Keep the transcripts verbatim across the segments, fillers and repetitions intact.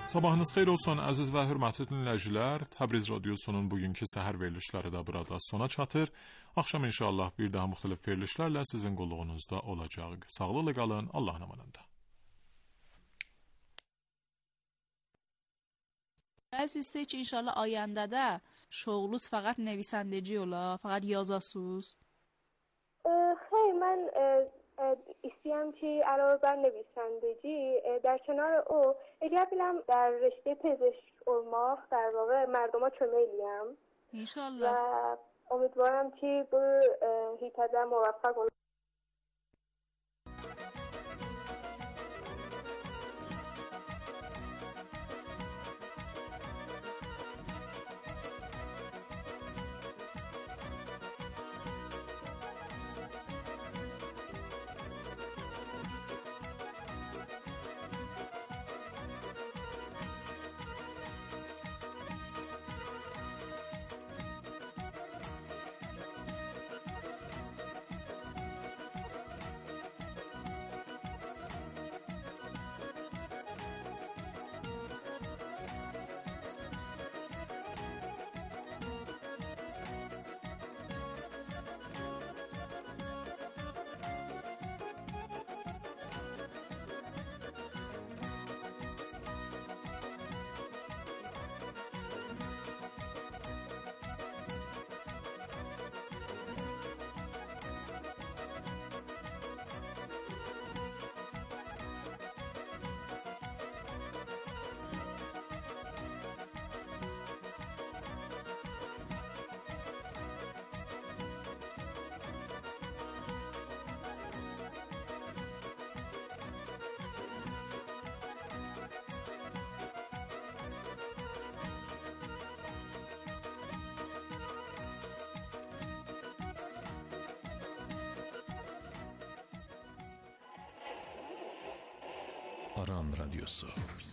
Sabahınız xeyir olsun əziz və hörmətli dinləyicilər. Təbriz Radiosunun bugünkü səhər verilişləri də burada sona çatır. Axşam inşallah bir daha müxtəlif verilişlərlə sizin qulluğunuzda olacaq. Sağlıqla qalın, Allahın amanında. عزیزی که انشالله آینده ده شغلوس فقط نویسندگی ola, فقط yazasuz. خیلی من ایستیم که علاوه بر نویسندگی در کنار او اگرم در رشته پزشک اورماخ در واقع مردم ها چمیلیم انشالله و امیدوارم که بر هیتده موفق اون. Aran Radyosu.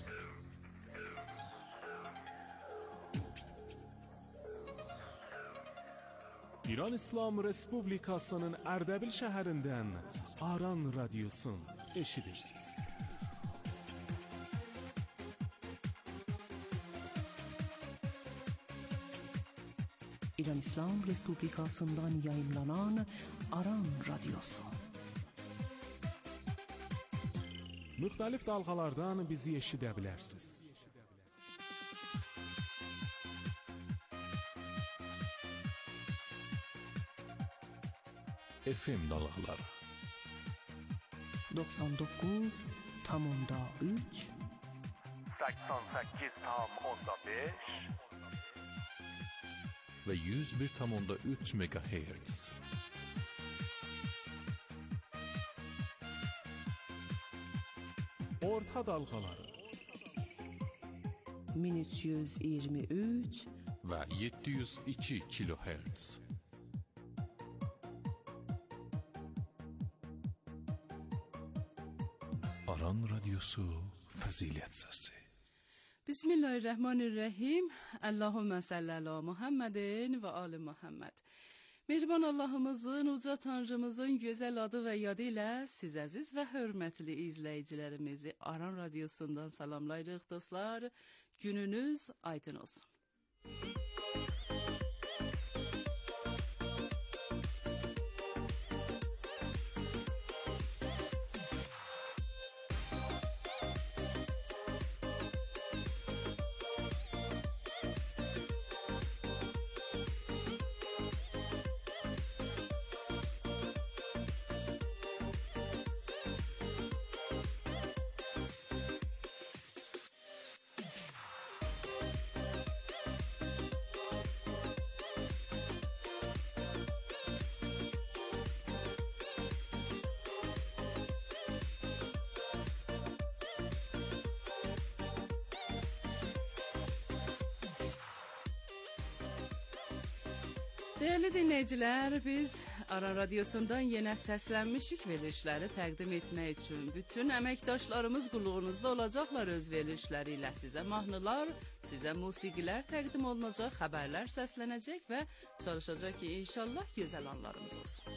İran İslam Respublikasının Ərdəbil şəhərindən Aran Radyosun eşidirsiniz. İran İslam Respublikasından yayınlanan Aran Radyosu. Müxtəlif dalğalardan bizi eşidə bilərsiniz. F M dalğaları doksan dokuz nokta üç seksen sekiz nokta beş və yüz bir nokta üç megahertz. Orta dalğaları min üç yüz iyirmi üç və yeddi yüz iki kilohertz. Aran Radyosu Fəzilət Səsi. Bismillahirrahmanirrahim. Allahümme salli ala Muhammedin ve ali Muhammed. Mehriban Allah'ımızın, uca Tanrımızın güzel adı ve yadı ile siz aziz ve hürmetli izleyicilerimizi Aran Radyosu'ndan salamlayırıq dostlar. Gününüz aydın olsun. Değerli dinleyiciler, biz Aran Radyosu'ndan yine səslənmişik verilişləri təqdim etmək üçün. Bütün əməkdaşlarımız qulluğunuzda olacaqlar öz verilişləriyle. Sizə mahnılar, sizə musiqilər təqdim olunacaq, xəbərlər səslənəcək və çalışacaq ki, inşallah gözəl anlarımız olsun.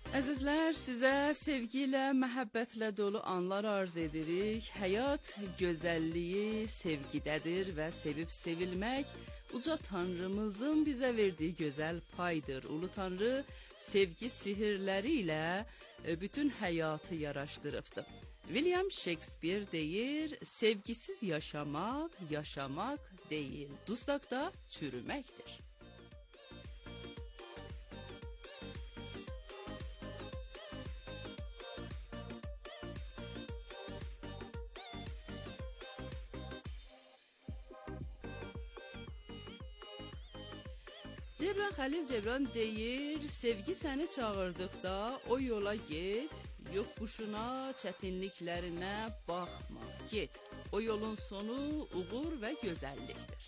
Əzizlər, sizə sevgi ilə, məhəbbətlə dolu anlar arz edirik. Həyat gözəlliyi sevgidədir və sevib sevilmək uca Tanrımızın bizə verdiyi gözəl paydır. Ulu Tanrı sevgi sihirləri ilə bütün həyatı yaraşdırıbdı. William Shakespeare deyir, sevgisiz yaşamaq, yaşamaq deyil, dustaqda çürüməkdir. Cebran Xəlil Cebran deyir, sevgi səni çağırdıqda o yola get, yox quşuna, çətinliklərinə baxma, get. O yolun sonu uğur və gözəllikdir.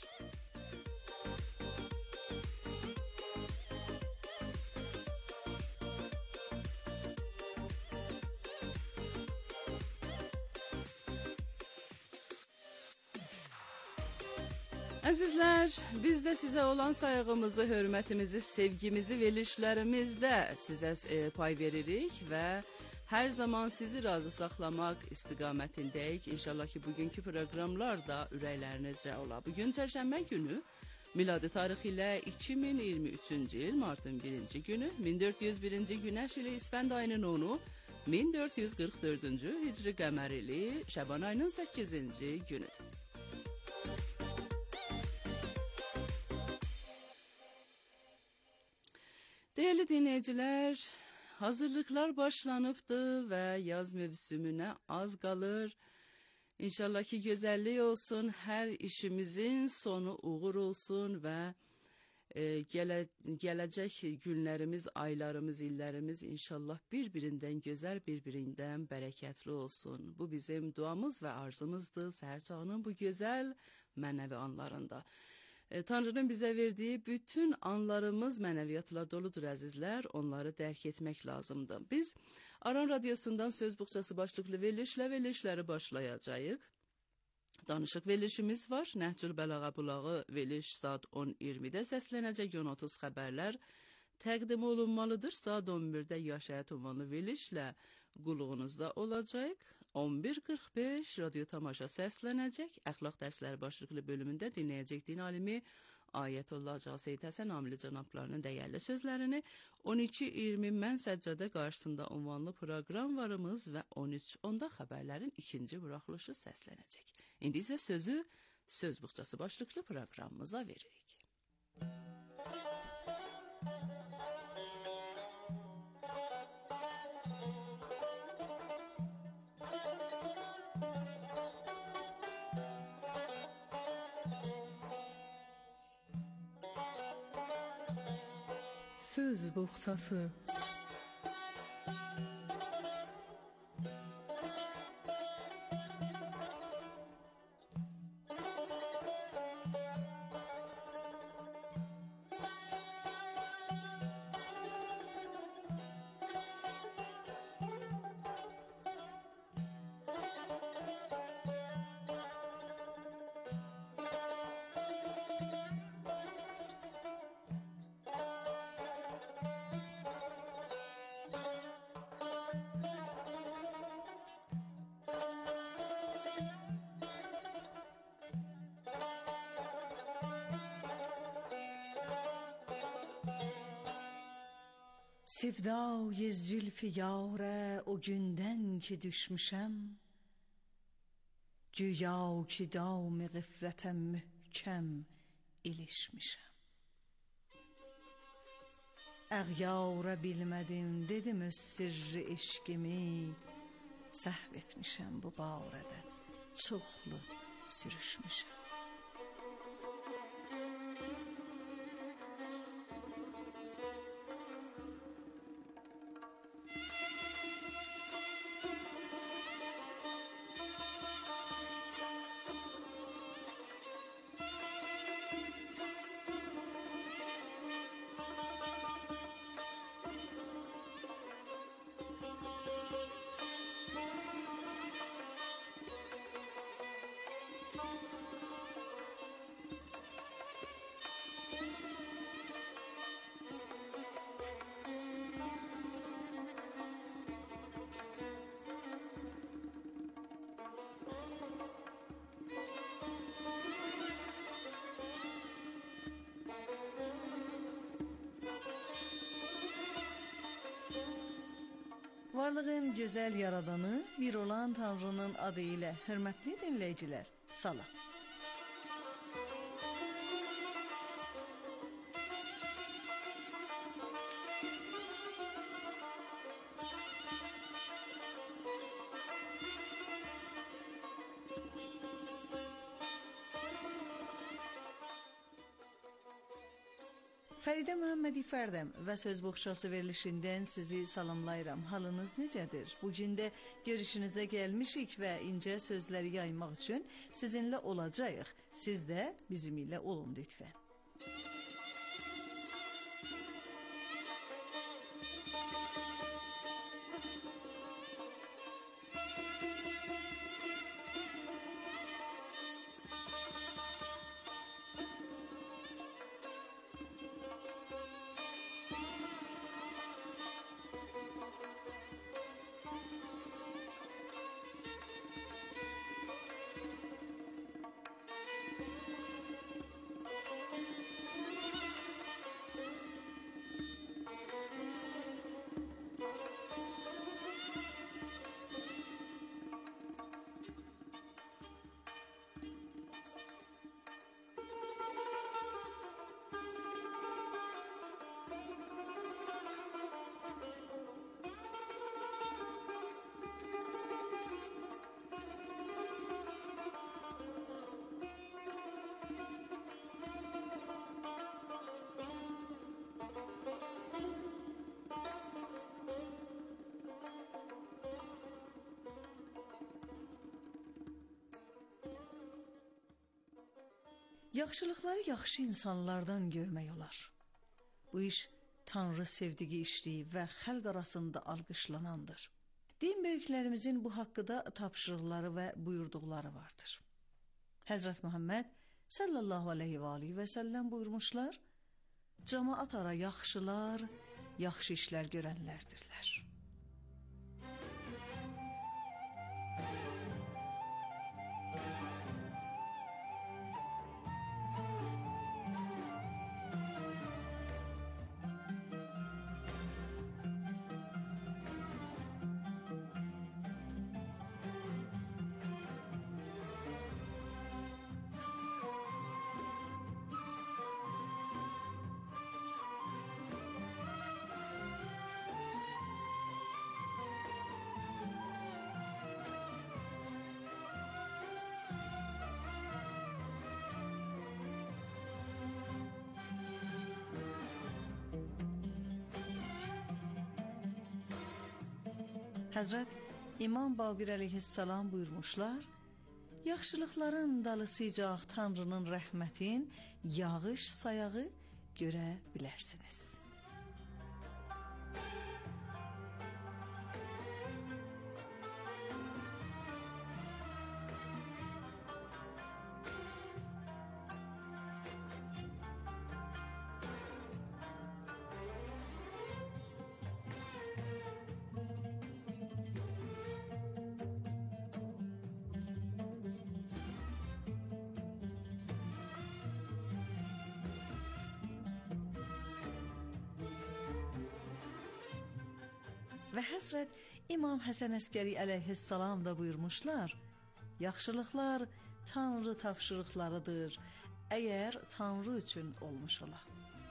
Əzizlər, biz də sizə olan sayğımızı, hörmətimizi, sevgimizi verilişlərimizdə sizə e, pay veririk və hər zaman sizi razı saxlamaq istiqamətindəyik. İnşallah ki, bugünkü proqramlar da ürəklərinizcə ola. Bugün çərşənbə günü, miladi tarixi ilə iki min iyirmi üçüncü il, martın birinci günü, min dörd yüz birinci günəş ili İsfənd ayının onu, min dörd yüz qırx dördüncü hicri qəmər ili Şəban ayının səkkizinci günüdür. Değerli dinleyiciler, hazırlıklar başlanıbdı və yaz mövsümünə az qalır. İnşallah ki, gözəllik olsun, hər işimizin sonu uğur olsun və e, gələ, gələcək günlərimiz, aylarımız, illərimiz inşallah bir-birindən gözəl, bir-birindən bərəkətli olsun. Bu bizim duamız və arzumuzdur səhər çağının bu gözəl mənəvi anlarında. Tanrının bizə verdiyi bütün anlarımız mənəviyyatla doludur əzizlər, onları dərk etmək lazımdır. Biz Aran Radyosundan söz buxçası başlıqlı verilişlə verilişləri başlayacağıq. Danışıq verilişimiz var. Nəhcül Bəlağa Bulağı veriliş saat on iyirmidə səslənəcək, on otuz xəbərlər təqdim olunmalıdır. Saat on birdə Yaşayət ünvanlı verilişlə qulluğunuzda olacaq. on bir qırx beş radyo tamaşa səslənəcək. Əxlaq dərsləri başlıqlı bölümündə dinləyəcək din alimi Ayətullah Caseyid Həsən Amili cənablarının dəyərli sözlərini. on iki iyirmi Mən Səccədə qarşısında ünvanlı proqram varımız və on üç onda xəbərlərin ikinci buraxılışı səslənəcək. İndi isə sözü söz buxçası başlıqlı proqramımıza veririk. Söz buxçası. Sevdای zülf yare o gündən ki düşmüşəm, güya ki dam qiflətə möhkəm ilişmişəm. Əğyara bilmədim, dedim öz sirri eşqimi, səhv etmişəm bu barədə, çoxlu sürüşmüşəm. Varlığın gözəl yaradanı bir olan Tanrının adı ilə hörmətli dinləyicilər, salam. Fəridə Məhəmmədi Fərdəm və Söz Boğçası verilişindən sizi salamlayıram. Halınız necədir? Bugün də görüşünüzə gəlmişik və incə sözləri yaymaq üçün sizinlə olacağıq. Siz də bizimlə olun lütfən. Yaxşılıqları yaxşı insanlardan görmək olar. Bu iş Tanrı sevdiyi işdir və xalq arasında alqışlanandır. Din böyüklərimizin bu haqqda tapşırıqları və buyurduqları vardır. Həzrət Məhəmməd sallallahu aleyhi və aleyhi və səlləm buyurmuşlar, cəmaat ara yaxşılar, yaxşı işlər görənlərdirlər. Həzrət İmam Baqir əleyhissalam buyurmuşlar, yaxşılıqların dalısıcaq Tanrının rəhmətin yağış sayağı görə bilərsiniz. Və Həzrət İmam Həsən Əskəri əleyhissalam da buyurmuşlar, yaxşılıqlar Tanrı tapşırıqlarıdır, əgər Tanrı üçün olmuş ola.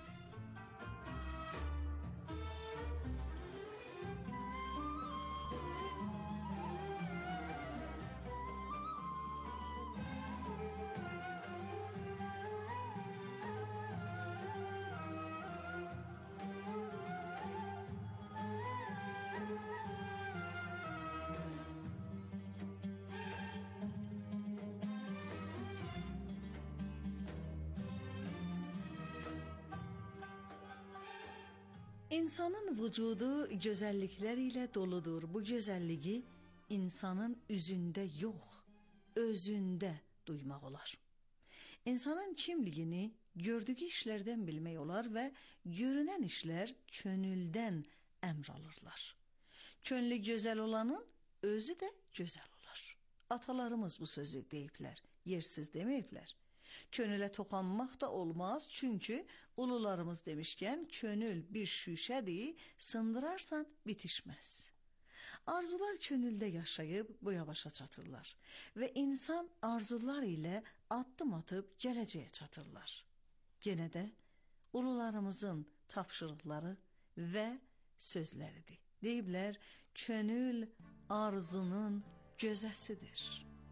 İnsanın vücudu gözəlliklər ilə doludur. Bu gözəlliyi insanın üzündə yox, özündə duymaq olar. İnsanın kimliyini gördüyü işlərdən bilmək olar və görünən işlər könüldən əmr alırlar. Könlü gözəl olanın özü də gözəl olar. Atalarımız bu sözü deyiblər, yersiz deməyiblər. Könülə toxanmaq da olmaz, çünki ulularımız demişkən, könül bir şüşədir, sındırarsan bitişməz. Arzular könüldə yaşayıb bu yavaşa çatırlar və insan arzular ilə addım atıb gələcəyə çatırlar. Yenə də ulularımızın tapşırıqları və sözləridir. Deyiblər, könül arzunun gözəsidir.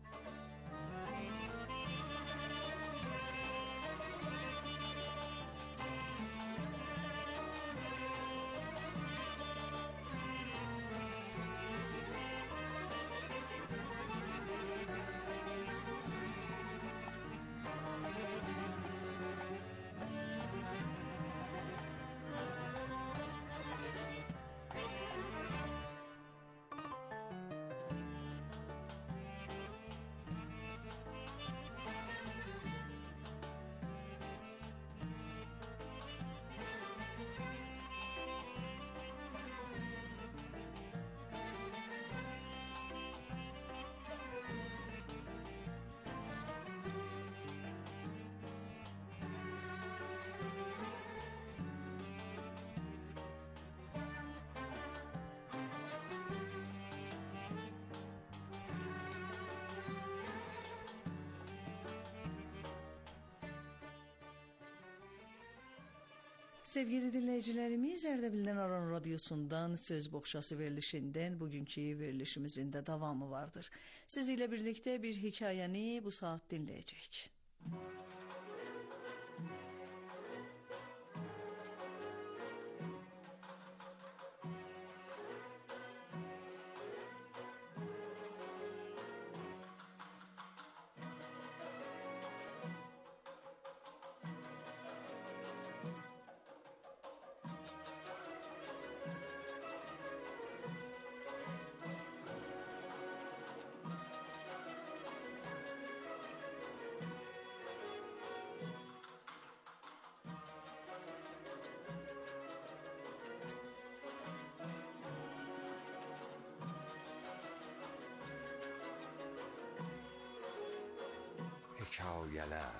Sevgili dinleyicilerimiz, Erdebil'den Aran Radyosu'ndan Söz Boğçası verilişinden bugünkü verilişimizin de devamı vardır. Sizinle birlikte bir hikayeni bu saat dinleyecek. Hekayeler.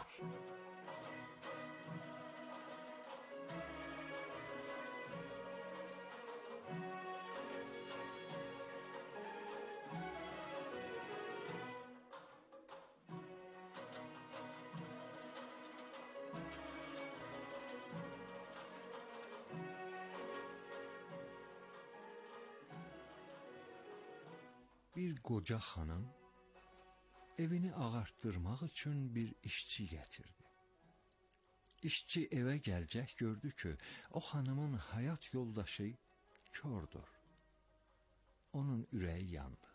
Bir qoca xanım evini ağartdırmaq üçün bir işçi gətirdi. İşçi evə gəlcək gördü ki, o xanımın həyat yoldaşı kördür. Onun ürəyi yandı.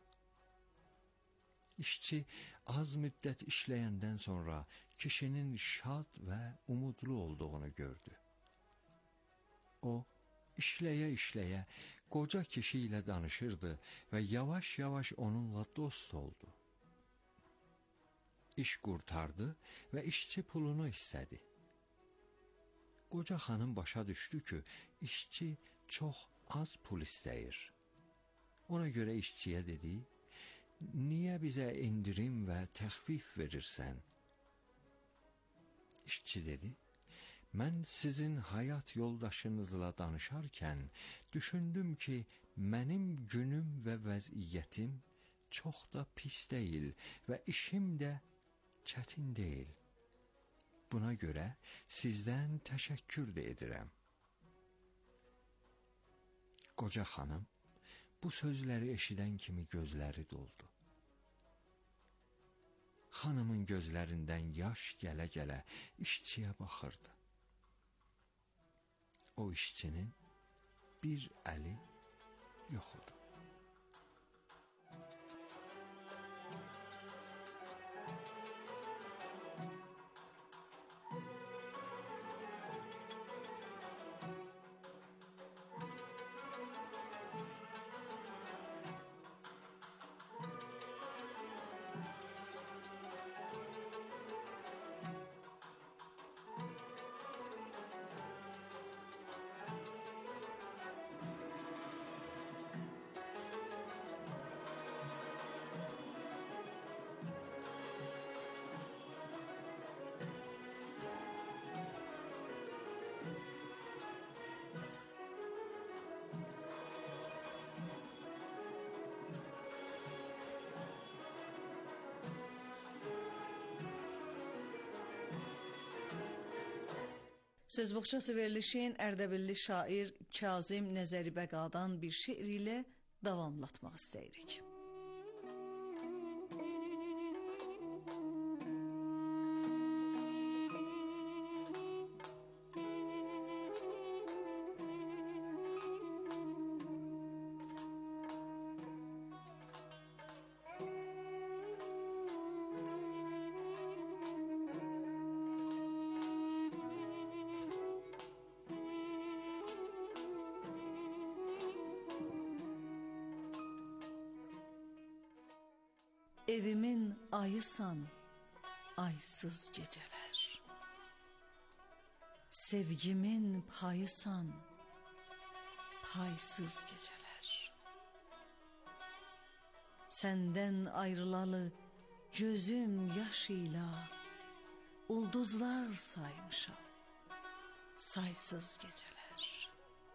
İşçi az müddət işləyəndən sonra kişinin şad və umudlu olduğunu gördü. O, işləyə-işləyə qoca kişi ilə danışırdı və yavaş-yavaş onunla dost oldu. İş qurtardı və işçi pulunu istədi. Qoca xanım başa düşdü ki, işçi çox az pul istəyir. Ona görə işçiyə dedi, niyə bizə indirim və təxfif verirsən? İşçi dedi, mən sizin həyat yoldaşınızla danışarkən düşündüm ki, mənim günüm və vəziyyətim çox da pis deyil və işim də çətin deyil. Buna görə sizdən təşəkkür də edirəm. Qoca xanım bu sözləri eşidən kimi gözləri doldu. Xanımın gözlərindən yaş gələ-gələ işçiyə baxırdı. O işçinin bir əli yox idi. Söz boğçası verilişin Ərdəbilli şair Kazım Nəzəribəqadan bir şeir ilə davamlatmaq istəyirik. Evimin ayısan, aysız geceler. Sevgimin payısan, paysız geceler. Senden ayrılalı gözüm yaşıyla ulduzlar saymışam, saysız geceler.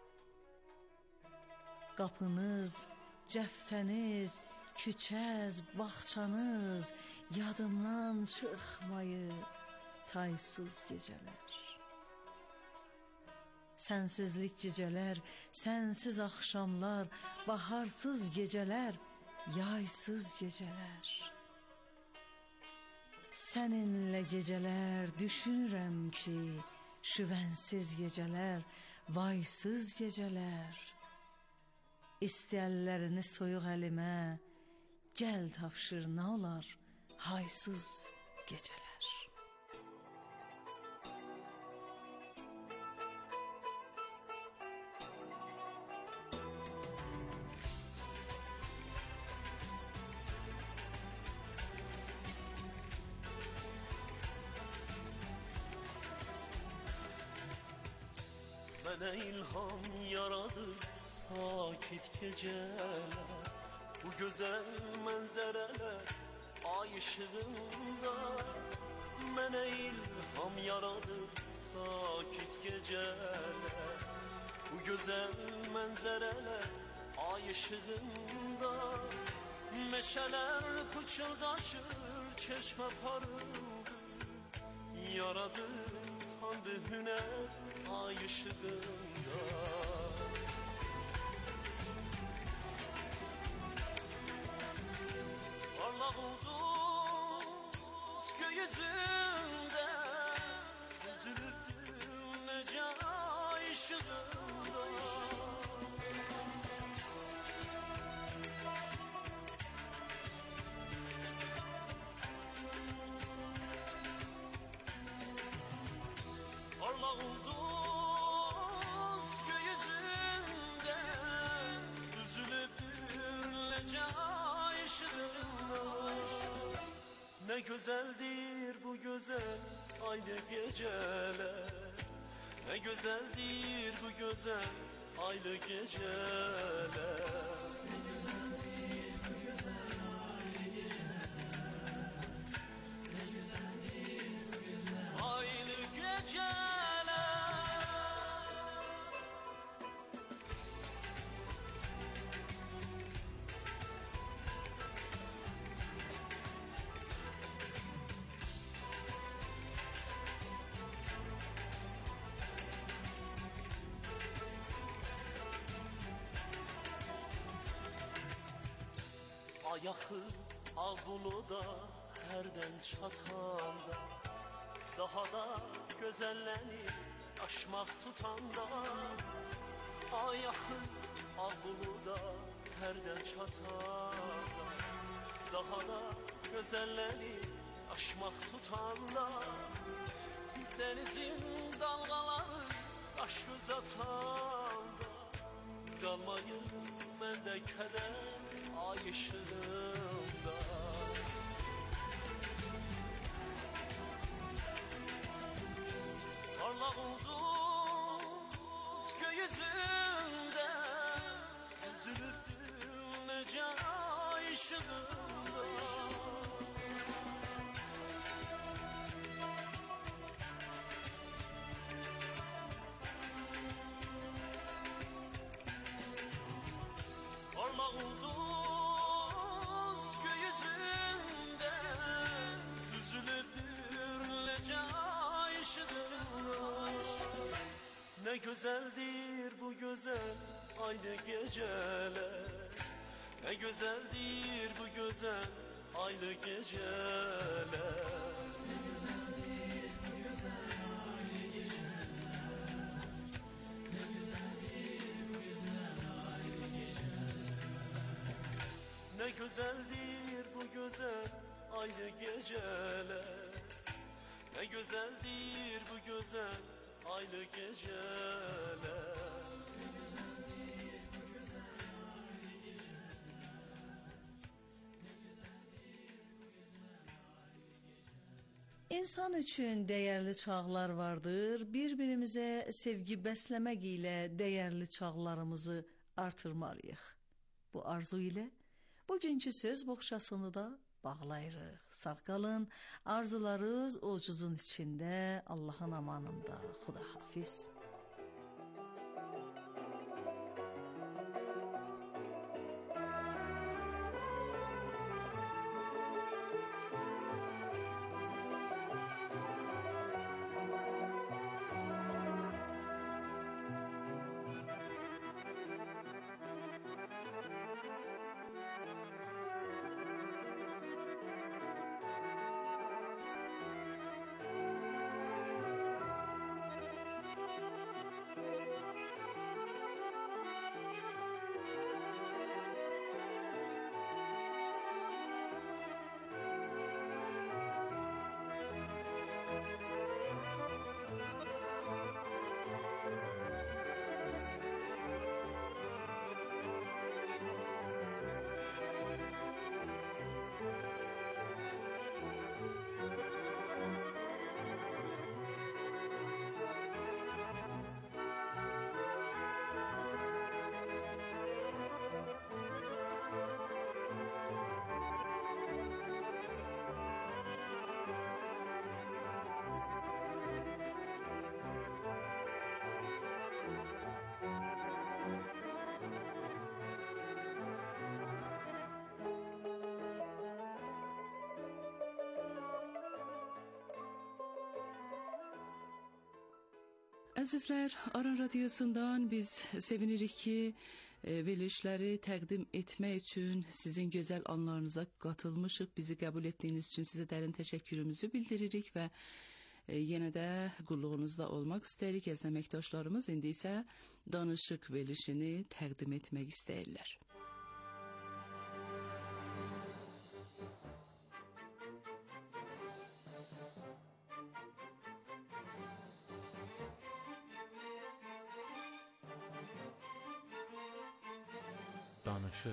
Qapınız, cəftəniz, küçəz, bağçanız yadımdan çıxmayıb taysız gecələr. Sənsizlik gecələr, sənsiz axşamlar, baharsız gecələr, yaysız gecələr. Səninlə gecələr düşünürəm ki, şüvənsiz gecələr, vaysız gecələr. İstəyəllərini soyuq əlimə, gəl tapşır nə olar, haysız gecələr. Mənə ilham yaradı sakit geceler, bu güzel mənzərələr ay ışığında. Mənə ilham yaradı sakit geceler, bu güzel mənzərələr ay ışığında. Meşələr pıçıldaşır, çeşmə parıldı, yaradı handı hünər ay ışığında. Parlaq ulduz gökyüzündə düzülürdü necə ay ışığında. Parlaq ulduz gökyüzündə düzülürdü necə ay ışığında. Ne güzeldir bu güzel aylı geceler, ne güzeldir bu güzel aylı geceler. Ne güzeldir bu güzel aylı geceler, ne güzeldir bu güzel aylı geceler. Ayağı al bunu da herden çatanda, daha da gözellenip aşmak tutanda. Ayağı al bunu da herden çatanda, daha da gözellenip aşmak tutanda. Denizin dalgaları kaş göz atanda, kalmayın mende keder ay ışığında. Parlaq ulduz gökyüzündə düzülürdü necə ay ışığında. Parlaq ulduz gökyüzündə düzülürdü necə ay ışığında. güzeldir bu güzel aynı geceler. Ne güzeldir bu güzel aynı geceler. Ne güzeldir bu güzel aynı geceler. Ne güzeldir bu güzel aynı geceler. İnsan üçün dəyərli çağlar vardır. Bir-birimizə sevgi bəsləmək ilə dəyərli çağlarımızı artırmalıyıq. Bu arzu ilə bugünkü söz boğçasını da bağlayırıq. Sağ qalın, arzularınız ucuzun içində, Allahın amanında. Xudahafiz. Əzizlər, Aran Radiosundan biz sevinirik ki, e, verilişləri təqdim etmək üçün sizin gözəl anlarınıza qatılmışıq. Bizi qəbul etdiyiniz üçün sizə dərin təşəkkürümüzü bildiririk və e, yenə də qulluğunuzda olmaq istəyirik. Əziz əməkdaşlarımız indi isə danışıq verilişini təqdim etmək istəyirlər. Danışıq.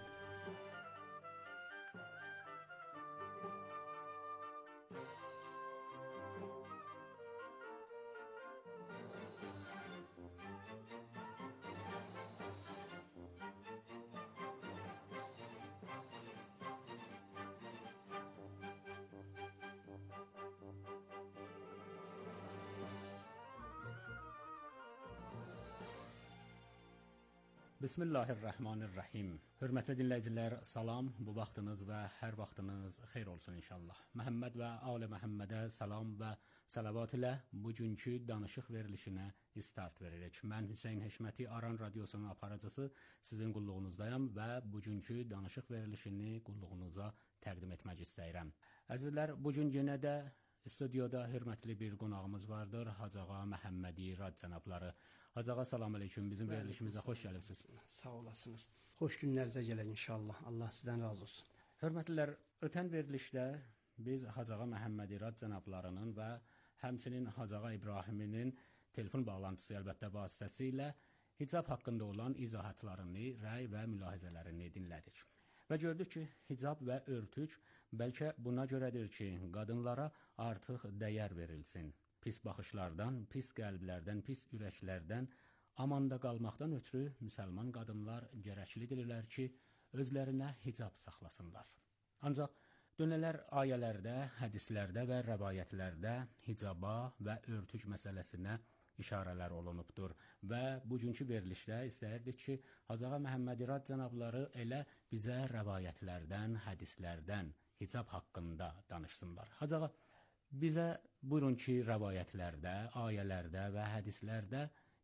Bismillahirrahmanirrahim. Hörmətli dinləyicilər, salam. Bu vaxtınız və hər vaxtınız xeyir olsun inşallah. Məhəmməd və Alə Məhəmmədə salam və salavat ilə bugünkü danışıq verilişinə start veririk. Mən Hüseyn Heşməti, Aran Radiosunun aparıcısı, sizin qulluğunuzdayam və bugünkü danışıq verilişini qulluğunuza təqdim etmək istəyirəm. Əzizlər, bugün yenə də studiyada hörmətli bir qonağımız vardır, Hacıağa Məhəmmədi Rad cənabları. Hacıağa, salam aleyküm, bizim Bəli, verilişimizə xoş gəlibsiniz. Sağ olasınız. Xoş günlərinizdə gəlin inşallah. Allah sizdən razı olsun. Hörmətlilər, ötən verilişdə biz Hacıağa Məhəmmədi Rad cənablarının və həmçinin Hacıağa İbrahiminin telefon bağlantısı əlbəttə vasitəsilə hicab haqqında olan izahatlarını, rəy və mülahizələrini dinlədik. Və gördük ki, hicab və örtük bəlkə buna görədir ki, qadınlara artıq dəyər verilsin. Pis baxışlardan, pis qəlblərdən, pis ürəklərdən amanda qalmaqdan ötürü müsəlman qadınlar gərəklidirlər ki, özlərinə hicab saxlasınlar. Ancaq dönələr ayələrdə, hədislərdə və rəvayətlərdə hicaba və örtük məsələsinə işarələr olunubdur və bugünkü verilişdə istəyirdik ki, Hacıağa Məhəmmədi Rad cənabları elə bizə rəvayətlərdən, hədislərdən, hicab haqqında danışsınlar. Hacıağa, bizə buyurun ki, rəvayətlərdə, ayələrdə və hədislərdə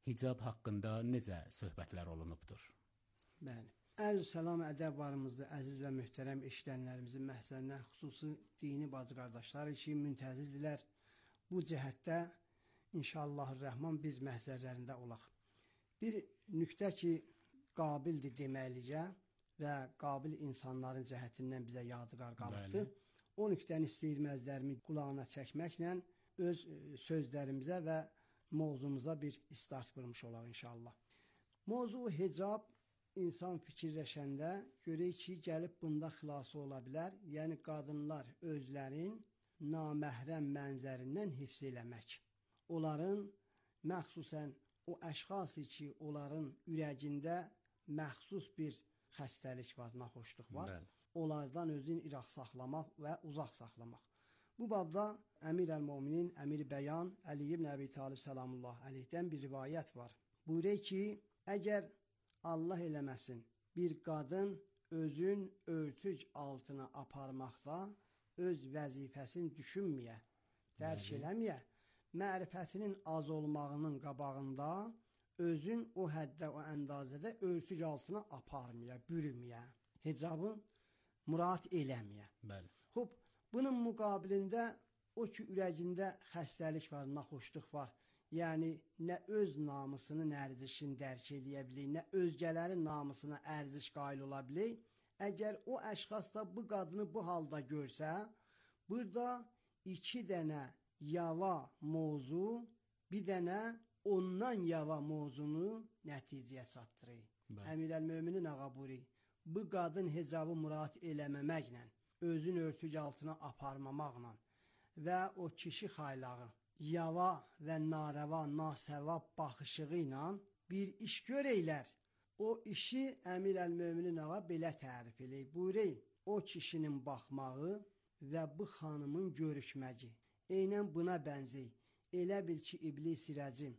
hicab haqqında necə söhbətlər olunubdur? Bəli. Ərz salam ədəb varımızda əziz və möhtərəm eşidənlərimizin məhzərinə, xüsusi dini bacı qardaşlar ki, müntəzirdirlər. Bu cəhətdə inşallahü-rəhman biz məhzərlərində olaq. Bir nüqtə ki, qabildir deməklicə və qabil insanların cəhətindən bizə yadigar qalıbdır. O nüqtəni istəyirməzlərimi qulağına çəkməklə öz sözlərimizə və mövzumuza bir start vurmuş olaq inşallah. Mövzu hicab insan fikirləşəndə görək ki, gəlib bunda xilası ola bilər. Yəni qadınlar özlərin naməhrəm mənzərindən hifz eləmək. Onların məxsusən o əşxası ki, onların ürəyində məxsus bir xəstəlik var, naxoşluq var. Bəli. Onlardan özün iraq saxlamaq və uzaq saxlamaq. Bu babda Əmir əl-Müminin, Əmir Bəyan, Əli ibn Əbi Talib salamullah əleyhdən bir rivayət var. Buyuruyor ki, əgər Allah eləməsin, bir qadın özün örtüc altına aparmaqda öz vəzifəsini düşünməyə, dərk eləməyə, mərifətinin az olmağının qabağında özün o həddə, o əndazədə örtüc altına aparmaya, bürüməyə, hicabı murad eləməyə. Bəli. Xub, bunun müqabilində o ki, ürəcində xəstəlik var, naxoşluq var. Yəni, nə öz namusunu, ərzişini dərk eləyə bilir, nə özgələrin namusuna ərziş qail ola bilir. Əgər o əşxas da bu qadını bu halda görsə, burada iki dənə yava mövzu, bir dənə ondan yava mövzunu nəticəyə çatdırır. Əmir əl-Müminin ağa buyuruyor, bu qadın hicabı murad eləməməklə, özün örtüc altına aparmamaqla və o kişi xaylağı, yava və narəva, nasəvab baxışığı ilə bir iş görəylər. O işi Əmir əl-Müminin ağa belə tərif eləyir. Buyuruyor, o kişinin baxmağı və bu xanımın görüşməci. Eynən buna bənzək. Elə bil ki, iblis rəcim,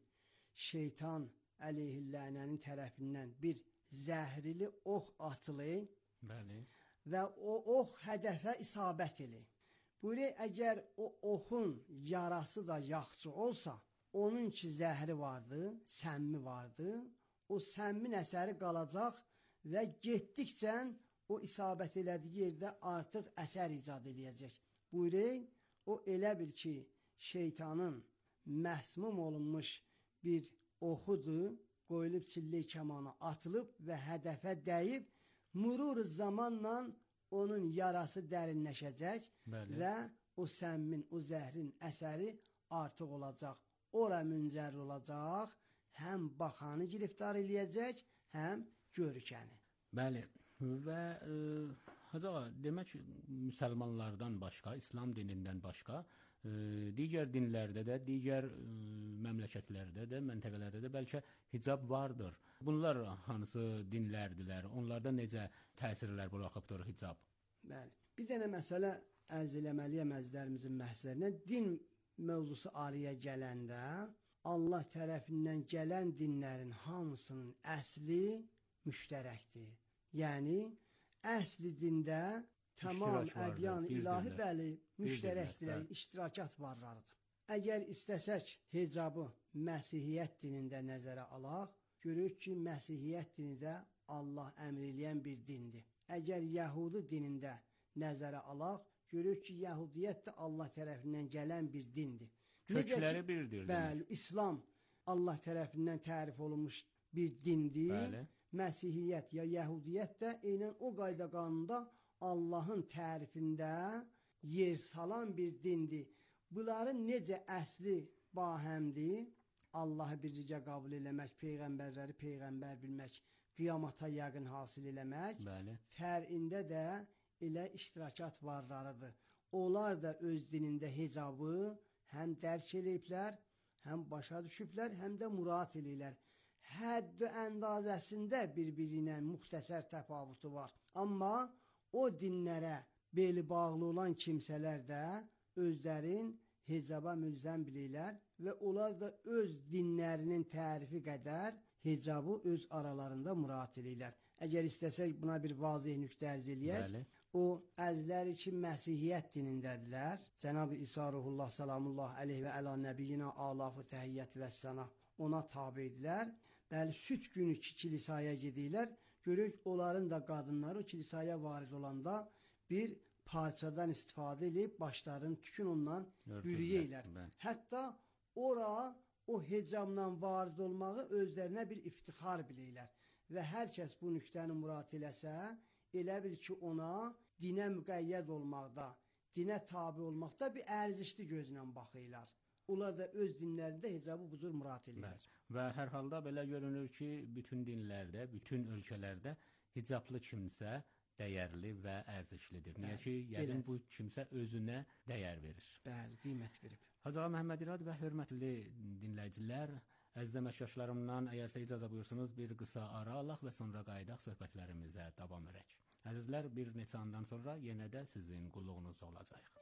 şeytan əleyhillənənin tərəfindən bir zəhrili ox atılır. Bəli. Və o ox hədəfə isabət eləyir. Buyuruyor, əgər o oxun yarası da yaxçı olsa, onun ki zəhri vardı, səmmi vardı, o səmmin əsəri qalacaq və getdikcə o isabət elədiyi yerdə artıq əsər icad eləyəcək. Buyuruyor, o elə bil ki, şeytanın məsmum olunmuş bir oxudur, qoyulub çillik kəmana atılıb və hədəfə dəyib, murur zamanla onun yarası dərinləşəcək. Bəli. Və o səmmin, o zəhrin əsəri artıq olacaq. Ora müncər olacaq, həm baxanı giriftar eləyəcək, həm görükəni. Bəli. Və e, Hacı ağa, demək müsəlmanlardan başqa, İslam dinindən başqa, e, digər dinlərdə də, digər e, məmləkətlərdə də, məntəqələrdə də bəlkə hicab vardır. Bunlar hansı dinlərdilər? Onlarda necə təsirlər buraxıbdır hicab? Bəli. Bir dənə məsələ ərz eləməliyəm əzizlərimizin məhzərinə. Din mövzusu araya gələndə Allah tərəfindən gələn dinlərin hamısının əsli müştərəkdir. Yəni, əsli dində tamam ədyan, ilahi bəli, müştərəkdirlər, iştirakat varlarıdır. Əgər istəsək hicabı Məsihiyyət dinində nəzərə alaq, görürük ki, Məsihiyyət dini də Allah əmr eləyən bir dindir. Əgər Yəhudi dinində nəzərə alaq, görürük ki, Yəhudiyyət də Allah tərəfindən gələn bir dindir. Kökləri birdir. Bəli, İslam Allah tərəfindən tərif olunmuş bir dindir. Bəli. Məsihiyyət ya Yəhudiyyət də eynən o qayda qanunda Allahın tərifində yer salan bir dindir. Bunların necə əsli bahəmdir? Allahı bircə qəbul eləmək, peyğəmbərləri peyğəmbər bilmək, qiyamata yəqin hasil eləmək. Bəli. Fərqində də elə iştirakat varlarıdır. Onlar da öz dinində hicabı həm dərk eləyiblər, həm başa düşüblər, həm də murad eləyirlər. Hədd əndazəsində bir-biri ilə müxtəsər təfavutu var. Amma o dinlərə beli bağlı olan kimsələr də özlərin hicaba mülzəm bilirlər və onlar da öz dinlərinin tərifi qədər hicabı öz aralarında murad eləyirlər. Əgər istəsək buna bir vazih nüqtə ərz eləyək, bəli. O əzləri ki, Məsihiyyət dinindədirlər. Cənab-ı İsa Ruhullah salamullah əleyh və əla nəbiyyina alafı təhiyyət və səna. ona tabedirlər. Bəli, süt günü ki, kilisaya gedirlər. Görürük, onların da qadınları o kilisaya varid olanda bir parçadan istifadə edib başlarını tükün ondan bürüyürlər. Hətta ora o hecabla varid olmağı özlərinə bir iftixar bilirlər. Və hər kəs bu nüqtəni murad eləsə, elə bil ki, ona dinə müqəyyəd olmaqda, dinə tabi olmaqda bir ərzişli gözlə baxırlar. Onlar da öz dinlərində hecabı bu cür murad edirlər. Və hər halda belə görünür ki, bütün dinlərdə, bütün ölkələrdə hicablı kimsə dəyərli və ərzişlidir. Niyə ki, yəqin bu kimsə özünə dəyər verir. Bəli, qiymət verib. Hacı Ağa Məhəmməd İrad və hörmətli dinləyicilər, əziz əməkdaşlarımdan əgər sizə icazə buyursunuz bir qısa ara alaq və sonra qayıdaq söhbətlərimizə davam edək. Əzizlər, bir neçə andan sonra yenə də sizin qulluğunuzda olacağıq.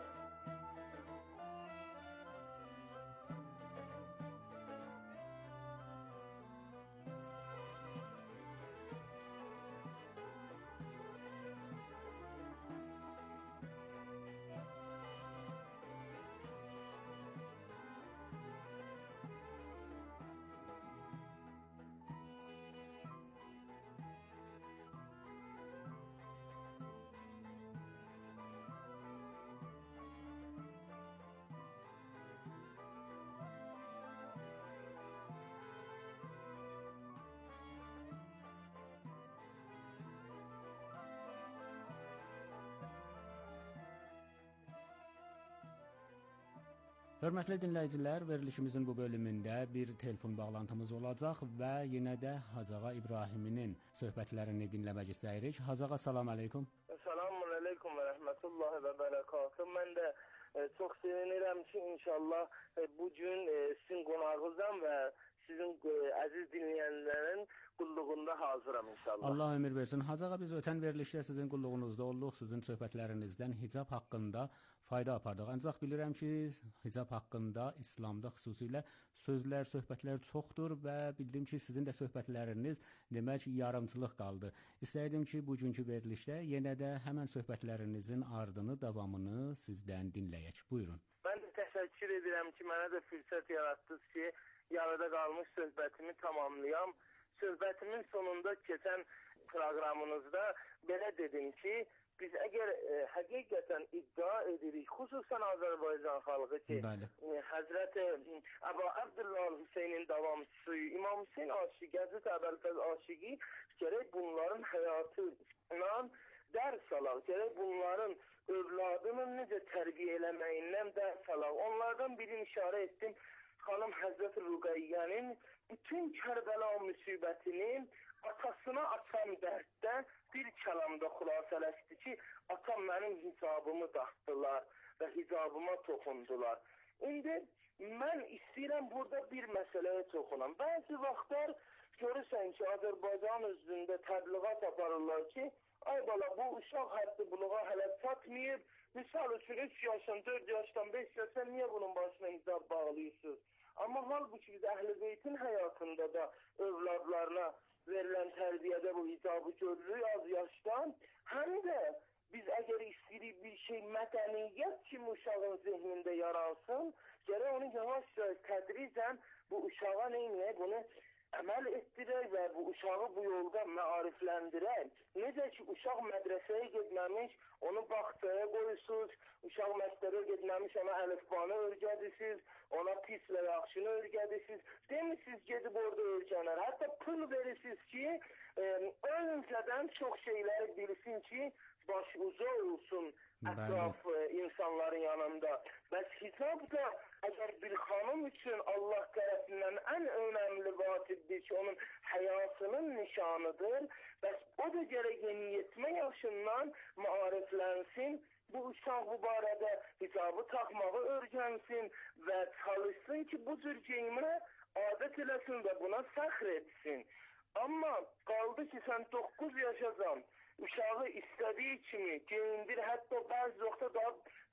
Hörmətli dinləyicilər, verilişimizin bu bölümündə bir telefon bağlantımız olacaq və yenə də Hacı Ağa İbrahiminin söhbətlərini dinləmək istəyirik. Hacı Ağa, salam əleykum. Selamun əleykum və rəhmətullahi və bərəkatuhu. Mən də e, çox sevinirəm ki, inşallah e, bu gün e, sizin qonağınızdan və sizin e, əziz dinləyənlərin qulluğunda hazıram inşallah. Allah ömür versin. Hacı Ağa, biz ötən verilişdə sizin qulluğunuzda olduq, sizin söhbətlərinizdən hicab haqqında fayda apardıq. Ancaq bilirəm ki, hicab haqqında İslamda xüsusilə sözlər, söhbətlər çoxdur və bildim ki, sizin də söhbətləriniz demək yarımçılıq qaldı. İstəyirdim ki, bugünkü verilişdə yenə də həmən söhbətlərinizin ardını, davamını sizdən dinləyək. Buyurun. Mən də təşəkkür edirəm ki, mənə də fürsət yaratdınız ki, yarıda qalmış söhbətimi tamamlayam. Söhbətimin sonunda keçən proqramınızda belə dedim ki, biz əgər e, həqiqətən iddia edirik, xüsusən Azərbaycan xalqı ki, e, Həzrət Əbu Abdullah Hüseynin davamçısı İmam Hüseyn Aşiqi, Həzrət Əbəlfəz Aşiqi gərək bunların həyatı ilə dərs alaq, gərək bunların övladını necə tərbiyə eləməyindən dərs alaq. Onlardan birini işarə etdim, xanım Həzrət Rüqəyyənin bütün Kərbəla müsibətini atasına açan dərddə bir kəlamda xülasələşdi ki, atam mənim hicabımı dartdılar və hicabıma toxundular. İndi mən istəyirəm burada bir məsələyə toxunam. Bəzi vaxtlar görürsən ki, Azərbaycan üzründə təbliğat aparırlar ki, ay bala, bu uşaq həddi buluğa hələ çatmayıb, misal üçün üç yaşdan, dörd yaşdan, beş yaşdan niyə bunun başına hicab bağlıyırsınız? Amma halbuki biz Əhl-i Beytin həyatında da övladlarına verilən tərbiyədə bu hicabı görürük az yaşdan. Həm də biz əgər istəyirik bir şey mədəniyyət kimi uşağın zehnində yaransın, gərək onu yavaş-yavaş tədricən bu uşağa neynəyək, bunu əməl etdirək və bu uşağı bu yolda məarifləndirək. Necə ki, uşaq mədrəsəyə getməmiş, onu bağçaya qoyursunuz, uşaq məktəbə getməmiş, ona əlifbanı öyrədirsiniz, ona pis və yaxşını öyrədirsiniz. Demişsiniz, gedib orada öyrənər. Hətta pul verirsiniz ki, e, öncədən çox şeyləri bilsin ki, baş uca olsun ətraf e, insanların yanında. Bəs hicab da əgər bir xanım üçün Allah tərəfindən ən önəmli vacibdir ki, onun həyasının nişanıdır. Bəs o da gərək yeniyetmə yaşından maariflənsin, bu uşaq bu barədə hicabı taxmağı öyrənsin və çalışsın ki, bu cür geyimə adət eləsin və buna fəxr etsin. Amma qaldı ki, sən doqquz yaşasan, uşağı istədiyi kimi geyindir, hətta bəzi vaxtda daha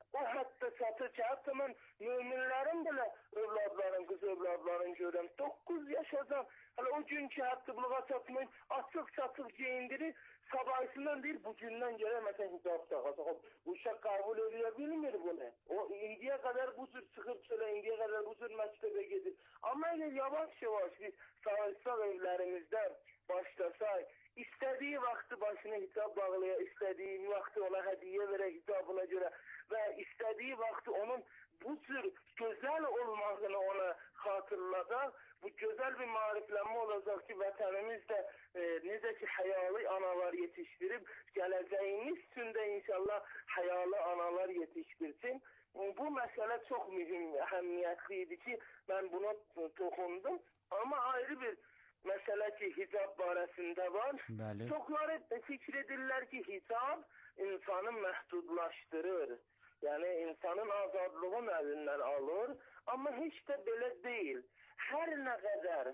O hətta çatır ki, hətta mən müminlərin belə övladların, qız övladların görürəm. doqquz yaş adam, hələ o günkü həttiblığa çatmayın, açıq-çatıq geyindirir, sabahisindən deyir, bu gündən gələ məsələn hicab taxacaq. Bu uşaq qəbul edə bilmir bunu. O indiyə qədər bu cür çıxır çölə, indiyə qədər bu cür məktəbə gedir. Amma əgər yavaş-yavaş biz sağ evlərimizdə başlasaq, istədiyi vaxtı başına hicab bağlaya, istədiyi vaxtı ona hədiyyə verə hicabına görə və istədiyi vaxtı onun bu cür gözəl olmağını ona xatırladaq, bu gözəl bir maariflənmə olacaq ki, vətənimizdə e, necə ki həyalı analar yetişdirib, gələcəyimiz üçün də inşallah həyalı analar yetişdirsin. Bu məsələ çox mühüm, əhəmiyyətli idi ki, mən buna toxundum. Amma ayrı bir məsələ ki, hicab barəsində var. Bəli. Çoxları fikir edirlər ki, hicab insanı məhdudlaşdırır. Yəni, insanın azadlığın əlindən alır. Amma heç də belə deyil. Hər nə qədər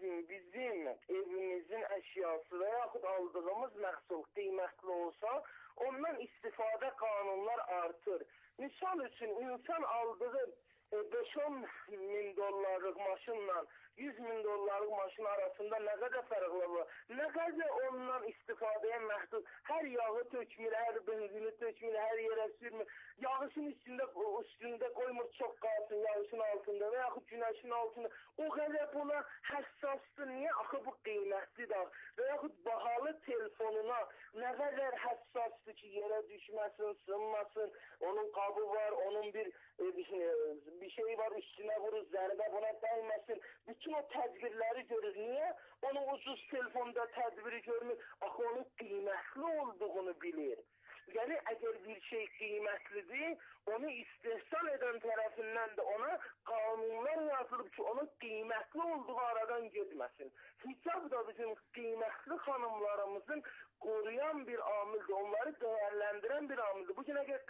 bizim evimizin əşyası və yaxud aldığımız məhsul qiymətli olsa, ondan istifadə qanunlar artır. Misal üçün, insan aldığı beş on min dollarlıq maşınla yüz min dollarlıq maşın arasında nə qədər fərqlər var? Nə qədər ondan istifadəyə məhdud? Hər yağı tökmür, hər benzini tökmür, hər yerə sürmür. Yağışın üstündə, üstündə qoymur çox qalsın yağışın altında və yaxud günəşin altında. O qədər buna həssasdır. Niyə? Axı bu qiymətlidir. Və yaxud bahalı telefonuna nə qədər həssasdır ki, yerə düşməsin, sınmasın. Onun qabı var, onun bir, bir, bir şey var, üstünə vurur, zərbə buna dəyməsin. Bütün o tədbirləri görür. Niyə? Onun ucuz telefonda tədbiri görmür. Axı onun qiymətli olduğunu bilir. Yəni, əgər bir şey qiymətlidir, onu istehsal edən tərəfindən də ona qanunlar yazılıb ki, onun qiymətli olduğu aradan getməsin. Hicab da bizim qiymətli xanımlarımızın qoruyan bir amildir, onları dəyərləndirən bir amildir. Bugün əgər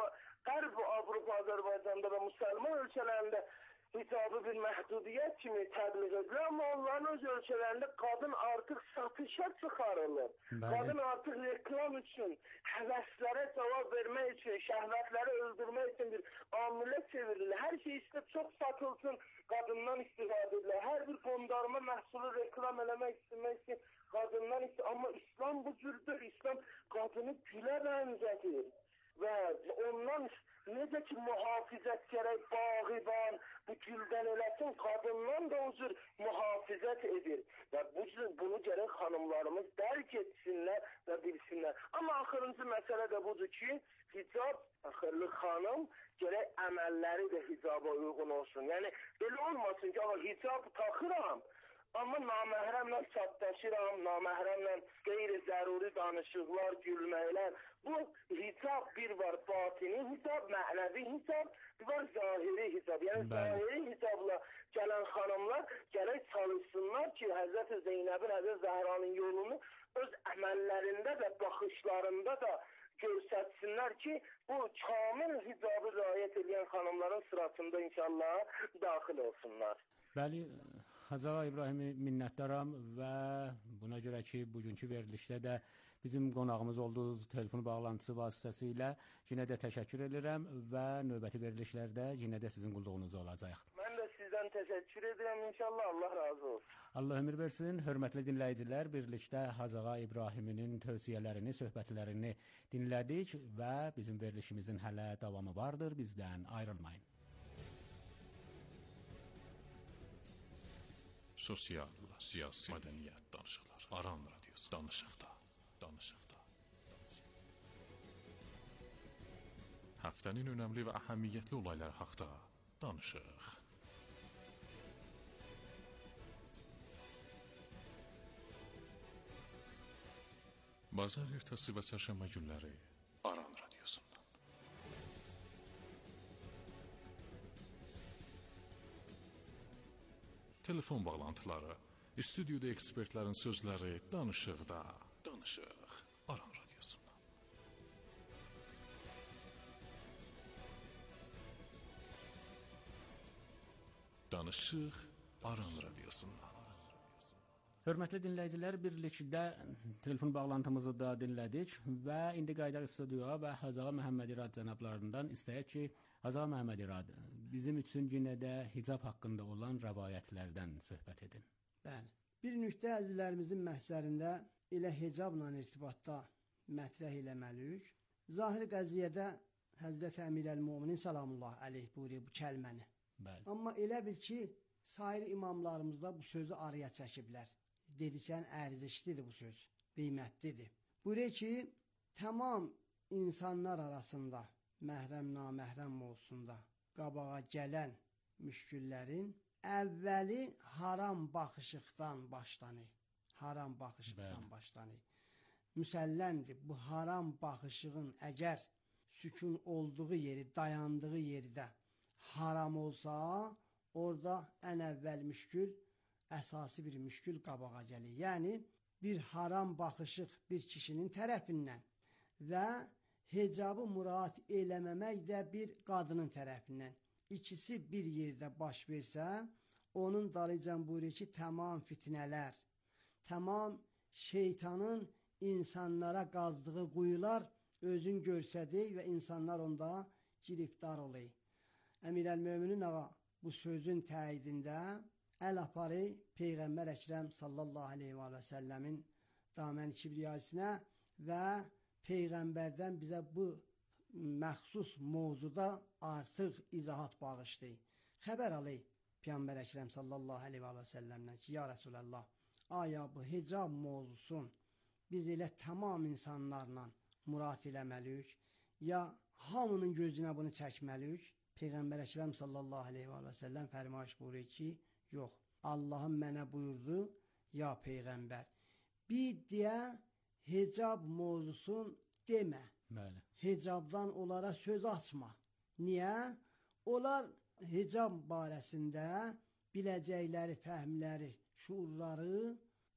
Qərb Avropa, Azərbaycanda və müsəlman ölkələrində hicabı bir məhdudiyyət kimi təbliğ edilir, amma onların öz ölkələrində qadın artıq satışa çıxarılır. Bəli. Qadın artıq reklam üçün, həvəslərə cavab vermək üçün, şəhvətləri öldürmək üçün bir amilə çevrilir. Hər şey istə çox satılsın, qadından istifadə edilir. Hər bir qondarma məhsulu reklam eləmək istəmək üçün qadından istifadə. Amma İslam bu cürdür. İslam qadını gülə bənzədir. Və ondan necə ki mühafizət gərək bağıban, bu güldən eləsin, qadından da o cür mühafizət edir. Və bu, bunu gərək xanımlarımız dərk etsinlər və bilsinlər. Amma axırıncı məsələ də budur ki, hicab, axırlı xanım, gərək əməlləri də hicaba uyğun olsun. Yəni, belə olmasın ki, hicab taxıram, amma naməhrəmlə çatdaşıram, naməhrəmlə qeyri-zəruri danışıqlar, gülməklər. Bu hicab bir var batini hicab, mənəvi hicab, bir var zahiri hicab. Yəni zahiri hicabla gələn xanımlar gərək çalışsınlar ki, Həzrət Zeynəbin, Həzrət Zəhranın yolunu öz əməllərində və baxışlarında da görsətsinlər ki, bu kamil hicabı riayət edən xanımların sırasında inşallah daxil olsunlar. Bəli, Hacı Ağa İbrahimi minnətdaram və buna görə ki, bugünkü verilişdə də bizim qonağımız olduğu telefon bağlantısı vasitəsilə yenə də təşəkkür edirəm və növbəti verilişlərdə yenə də sizin qulluğunuzda olacaq. Mən də sizdən təşəkkür edirəm, inşallah Allah razı olsun. Allah ömür versin, hörmətli dinləyicilər, birlikdə Hacı Ağa İbrahiminin tövsiyələrini, söhbətlərini dinlədik və bizim verilişimizin hələ davamı vardır, bizdən ayrılmayın. Sosial, siyasi, mədəniyyət danışıqlar. Aran radiosu. Danışıqda, danışıqda. Həftənin önəmli və əhəmiyyətli olayları haqda danışıq. Bazar ertəsi və çərşənbə günləri Aran radiosundan. Telefon bağlantıları, stüdyoda ekspertlərin sözləri, danışıqda, danışıq, Aran radiosundan. Danışıq, Aran radiosundan. Hörmətli dinləyicilər, birlikdə telefon bağlantımızı da dinlədik və indi qayıdaq studiyaya və Hacı Ağa Məhəmməd İrad cənablarından istəyək ki, Hacı Ağa Məhəmməd İrad bizim üçün yenə də hicab haqqında olan rəvayətlərdən söhbət edin. Bəli. Bir nöqtə əzizlərimizin məhzərində elə hicabla irtibatda mətrəh eləməliyik. Zahir qəziyyədə Həzrət Əmir əl-Müminin salamullah əleyh buyuruyor bu kəlməni. Bəli. Amma elə bil ki, sair imamlarımızda bu sözü araya çəkiblər. Dedisən ərzişlidir bu söz, qiymətlidir. Buyuruyor ki, tamam insanlar arasında məhrəm naməhrəm olsun da qabağa gələn müşküllərin əvvəli haram baxışıqdan başlanır. Haram baxışıqdan başlanır. Müsəlləmdir, bu haram baxışığın əgər sükun olduğu yeri, dayandığı yerdə haram olsa, orada ən əvvəl müşkül, əsası bir müşkül qabağa gəlir. Yəni, bir haram baxışıq bir kişinin tərəfindən və hicabı murad eləməmək də bir qadının tərəfindən. İkisi bir yerdə baş versə, onun dalıcan buyuruyor ki, tamam fitnələr, tamam şeytanın insanlara qazdığı quyular özün görsədir və insanlar onda giriftar olayı. Əmir əl-Möminin ağa bu sözün təyidində əl aparı Peyğəmbər Əkrəm sallallahu aleyhi və səlləmin damən kibriyasinə və Peyğəmbərdən bizə bu məxsus mövzuda artıq izahat bağışlayır. Xəbər alır Peyğəmbər Əkrəm sallallahu aleyhi və səlləmdən ki, ya Rəsulallah, aya bu hicab mövzusun biz elə tamam insanlarla murad eləməliyik, ya hamının gözünə bunu çəkməliyik. Peyğəmbər Əkrəm sallallahu aleyhi və səlləm fərmayış buyuruyor ki, yox, Allahım mənə buyurdu, ya Peyğəmbər, bir deyə hicab mövzusun demə. Bəli. Hicabdan onlara söz açma. Niyə? Onlar hicab barəsində biləcəkləri, fəhmləri, şuurları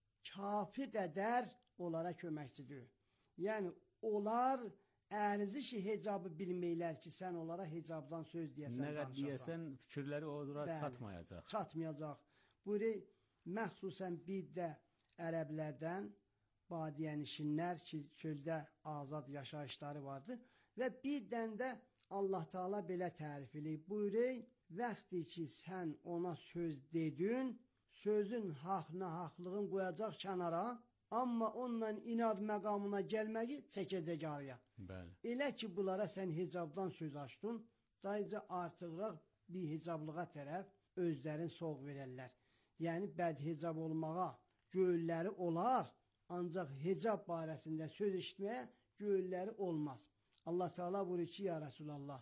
kafi qədər onlara köməkçidir. Yəni, onlar ərzişi hicabı bilməklər ki, sən onlara hicabdan söz deyəsən, nə qədər deyəsən, fikirləri onlara Bəli, çatmayacaq. Çatmayacaq. Buyuruyor, məxsusən bir də ərəblərdən badiyənişinlər ki, çöldə azad yaşayışları vardı və bir dən də Allah Teala belə tərif eləyib. Buyuruyor, vaxtı ki, sən ona söz dedin, sözün haqna haqlığın qoyacaq kənara, amma onunla inad məqamına gəlməyi çəkəcək araya. Bəli. Elə ki, bunlara sən hicabdan söz açdın, dayıca artıqraq bir hicablığa tərəf özlərin soğuk verərlər. Yəni, bəd hicab olmağa göğülləri olar, ancaq hicab barəsində söz işitməyə göğülləri olmaz. Allah Teala buyurur ki, ya Resulallah,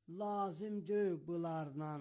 lazım deyil bunlarla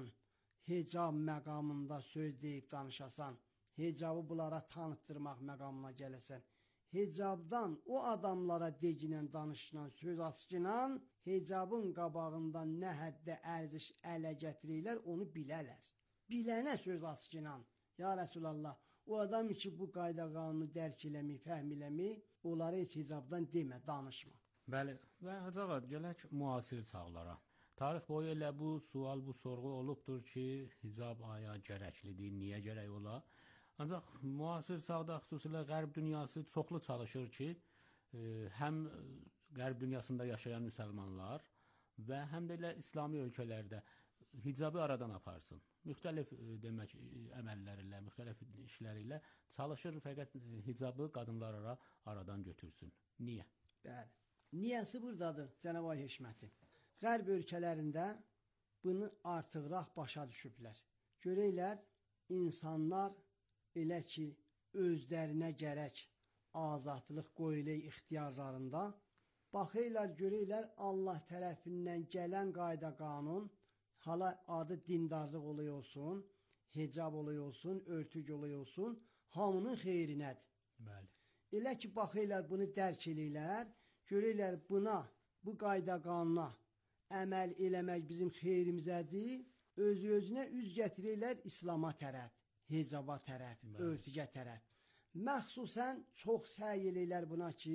hicab məqamında söz deyib danışasan, hicabı bunlara tanıtdırmaq məqamına gələsən. Hicabdan o adamlara deginən danışılan söz açılan, hicabın qabağından nə həddə ərziş ələ gətirirlər, onu bilərlər. Bilənə söz açılan, ya Resulallah, o adam ki, bu qayda qanunu dərk eləmi, fəhm eləmi, onları heç hicabdan demə, danışma. Bəli, və Hacı ağa, gələk müasir çağlara. Tarix boyu elə bu sual, bu sorğu olubdur ki, hicab aya gərəklidir, niyə gərək ola? Ancaq müasir çağda xüsusilə qərb dünyası çoxlu çalışır ki, e, həm qərb dünyasında yaşayan müsəlmanlar və həm də elə İslami ölkələrdə hicabı aradan aparsın. Müxtəlif e, demək əməllərlə, müxtəlif işlərlə çalışır, fəqət e, hicabı qadınlara aradan götürsün. Niyə? Bəli. Niyəsi buradadır, Cənab-ı Hikməti. Qərb ölkələrində bunu artıqraq başa düşüblər. Görəklər, insanlar elə ki, özlərinə gərək azadlıq qoyulay ixtiyarlarında, baxırlar, görəklər, Allah tərəfindən gələn qayda qanun, hala adı dindarlıq olay olsun, hicab olay olsun, örtük olay olsun, hamının xeyrinədir. Bəli. Elə ki, baxırlar, bunu dərk eləyirlər, görəklər, buna, bu qayda qanuna əməl eləmək bizim xeyrimizədir, özü-özünə üz gətirirlər İslama tərəf, hicaba tərəf, örtügə tərəf. Məxsusən çox səy eləyirlər buna ki,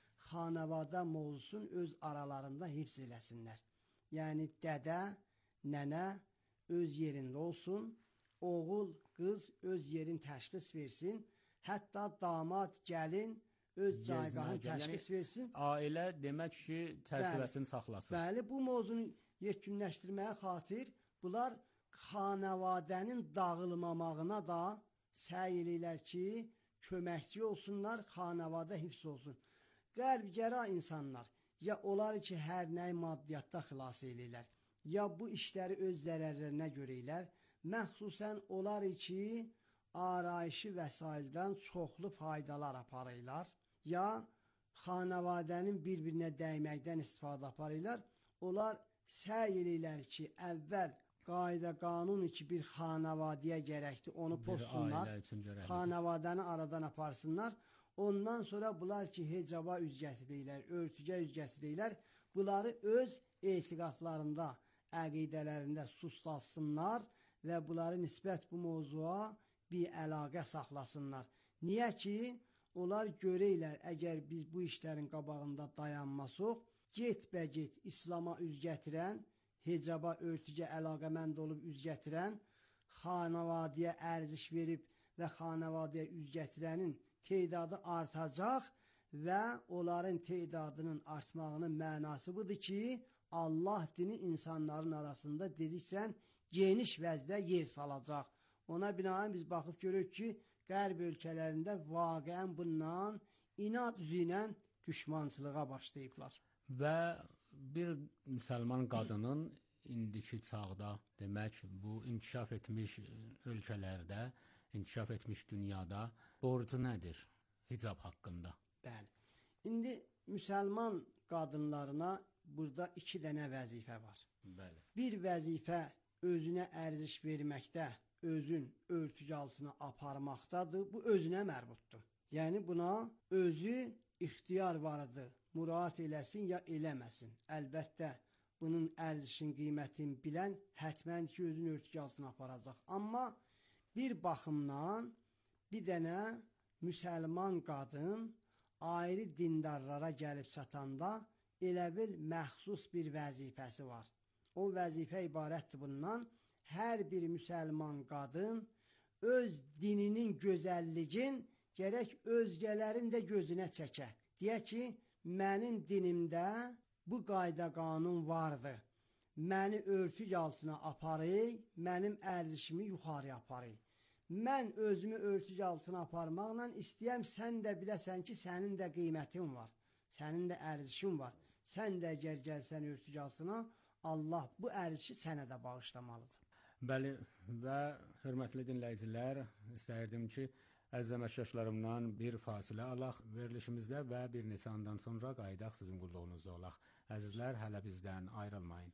xanavada mövzusun öz aralarında hifz eləsinlər. Yəni, dədə, nənə öz yerində olsun, oğul, qız öz yerin təşxis versin, hətta damad, gəlin öz Gezmə, caygahını yəni təşxis versin. Ailə demək ki, çərçivəsini saxlasın. Bəli, bu mövzunu yekunləşdirməyə xatir bunlar xanavadənin dağılmamağına da səy eləyirlər ki, köməkçi olsunlar, xanavadə hifz olsun. Qərbgəra insanlar ya onlar ki, hər nəyi maddiyyatda xilas eləyirlər, ya bu işləri öz zərərlərinə görəylər, məxsusən onlar ki, arayışı vəsaildən çoxlu faydalar aparırlar, ya xanavadənin bir-birinə dəyməkdən istifadə aparırlar, onlar səy eləyirlər ki, əvvəl qayda qanun ki, bir xanavadiyə gərəkdir, onu pozsunlar, xanavadəni aradan aparsınlar, ondan sonra bunlar ki, hecaba üz gətirirlər, örtücə üz gətirirlər, bunları öz etiqadlarında, əqidələrində suslatsınlar və bunları nisbət bu mövzuya bir əlaqə saxlasınlar. Niyə ki, onlar görəylər, əgər biz bu işlərin qabağında dayanmasaq, get-bə-get İslama üz gətirən, hecaba, örtücə əlaqəmənd olub üz gətirən, xanavadiyə ərziş verib və xanavadiyə üz gətirənin teydadı artacaq və onların teydadının artmağının mənası budur ki, Allah dini insanların arasında dediksən geniş vəzdə yer salacaq. Ona binaən biz baxıb görürük ki, qərb ölkələrində vaqəən bundan inad üzünə düşmançılığa başlayıblar. Və bir müsəlman qadının indiki çağda, demək, bu inkişaf etmiş ölkələrdə, inkişaf etmiş dünyada borcu nədir hicab haqqında? Bəli. İndi müsəlman qadınlarına burada iki dənə vəzifə var. Bəli. Bir vəzifə özünə ərziş verməkdə, özün örtücalsını aparmaqdadır. Bu özünə mərbutdur. Yəni buna özü ixtiyar varıdır. Muraat eləsin ya eləməsin. Əlbəttə bunun ərzişin qiymətini bilən hətmən ki, özün örtücalsını aparacaq. Amma bir baxımdan bir dənə müsəlman qadın ayrı dindarlara gəlib çatanda elə bil məxsus bir vəzifəsi var. O vəzifə ibarətdir bundan, hər bir müsəlman qadın öz dininin gözəlligin gərək özgələrin də gözünə çəkə. Deyə ki, mənim dinimdə bu qayda qanun vardır. Məni örtük altına aparır, mənim ərzişimi yuxarı aparır. Mən özümü örtük altına aparmaqla istəyəm, sən də biləsən ki, sənin də qiymətin var, sənin də ərzişin var. Sən də əgər gəlsən örtük altına, Allah bu ərzişi sənə də bağışlamalıdır. Bəli, və hörmətli dinləyicilər, istərdim ki, əziz əməkdaşlarımdan bir fasilə alaq verilişimizdə və bir neçə andan sonra qayıdaq sizin qulluğunuzda olaq. Əzizlər, hələ bizdən ayrılmayın.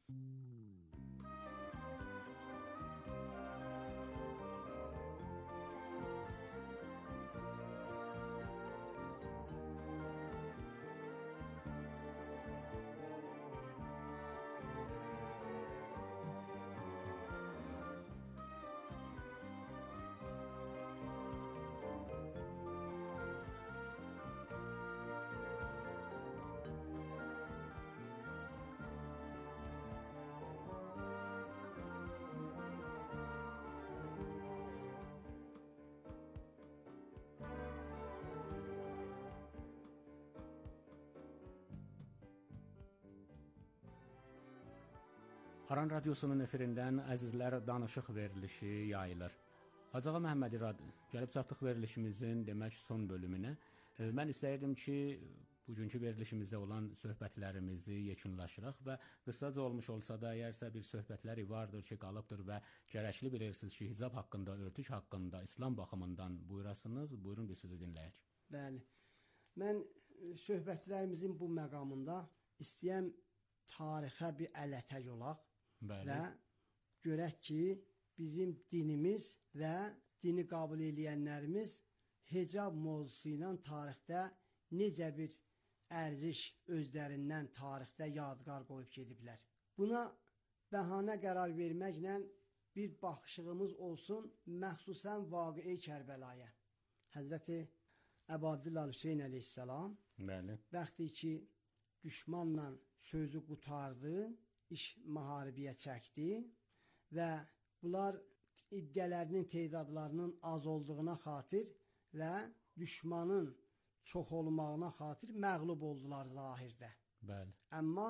Aran Radiosunun efirindən əzizlər danışıq verilişi yayılır. Hacıağa Məhəmməd İrad, gəlib çatdıq verilişimizin demək son bölümünə. Mən istəyirdim ki, bugünkü verilişimizdə olan söhbətlərimizi yekunlaşdıraq və qısaca olmuş olsa da, əgərsə bir söhbətləri vardır ki, qalıbdır və gərəkli bilirsiniz ki, hicab haqqında, örtük haqqında, İslam baxımından buyurasınız. Buyurun, biz sizi dinləyək. Bəli. Mən söhbətlərimizin bu məqamında istəyəm tarixə bir ələtək olaq. Bəli. Və görək ki, bizim dinimiz və dini qəbul eləyənlərimiz hicab mövzusu ilə tarixdə necə bir ərziş özlərindən tarixdə yadgar qoyub gediblər. Buna bəhanə qərar verməklə bir baxışığımız olsun, məxsusən Vaqi Kərbəlaya. Həzrəti Əbu Abdüllah Hüseyn əleyhissalam bəxti ki, düşmanla sözü qutardı, iş müharibəyə çəkdi və bunlar iddialərinin teydadlarının az olduğuna xatir və düşmanın çox olmağına xatir məğlub oldular zahirdə. Bəli. Amma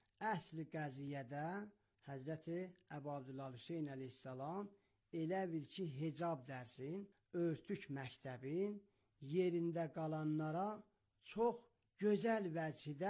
əsl qəziyyədə Həzrəti Əbu Abdüllah Hüseyn əleyhissalam elə bil ki, hicab dərsin, örtük məktəbin yerində qalanlara çox gözəl vəcidə,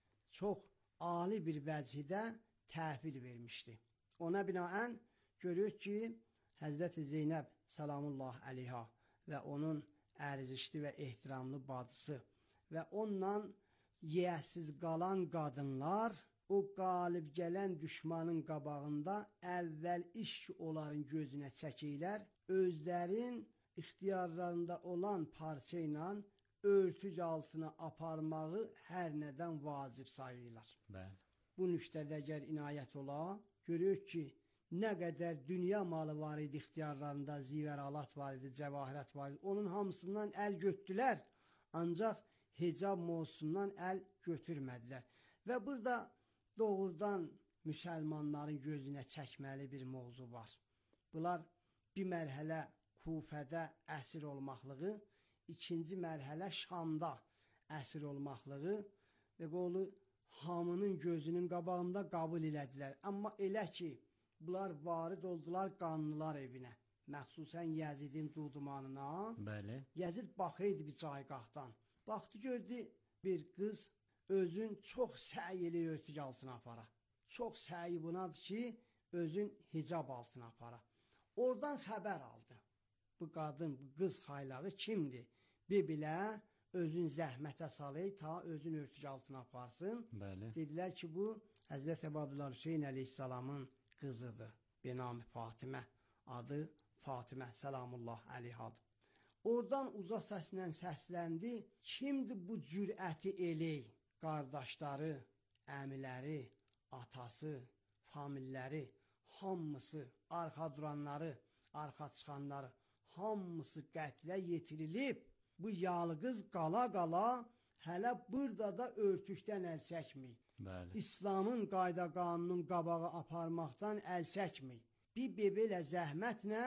çox ali bir vəcidə təhvil vermişdi. Ona binaən görürük ki, Həzrəti Zeynəb salamullah əleyha və onun ərzişli və ehtiramlı bacısı və onunla yiyəsiz qalan qadınlar o qalib gələn düşmanın qabağında əvvəl iş onların gözünə çəkirlər, özlərin ixtiyarlarında olan parça ilə örtük altına aparmağı hər nədən vacib sayırlar. Bəli. Bu nüqtədə əgər inayət ola, görürük ki, nə qədər dünya malı var idi ixtiyarlarında, zivəralat var idi, cəvahirət var idi. Onun hamısından əl götdülər, ancaq hicab mövzusundan əl götürmədilər. Və burada doğrudan müsəlmanların gözünə çəkməli bir mövzu var. Bunlar bir mərhələ Kufədə əsir olmaqlığı, ikinci mərhələ Şamda əsir olmaqlığı və qolu hamının gözünün qabağında qəbul elədilər. Amma elə ki, bunlar varid oldular qanlılar evinə, məxsusən Yəzidin dudumanına. Bəli. Yəzid baxıydı bir caygahdan. Baxdı, gördü bir qız özün çox səy eləyir örtük altına apara. Çox səyi bunadır ki, özün hicab altına apara. Oradan xəbər aldı. Bu qadın, bu qız xaylağı kimdir? Bir-bilə özün zəhmətə salır, ta özün örtük altına aparsın. Bəli. Dedilər ki, bu Həzrət Əbu Abdüllah Hüseyn əleyhissalamın qızıdır. Benami Fatimə, adı Fatimə səlamullah əleyhadır. Oradan uca səslə səsləndi, kimdir bu cürəti eley? Qardaşları, əmiləri, atası, familləri, hamısı, arxa duranları, arxa çıxanları, hamısı qətlə yetirilib. Bu yalqız qala-qala hələ burada da örtükdən əl çəkmir. Bəli. İslamın qayda qanunun qabağı aparmaqdan əl çəkmir. Bir bebelə zəhmətlə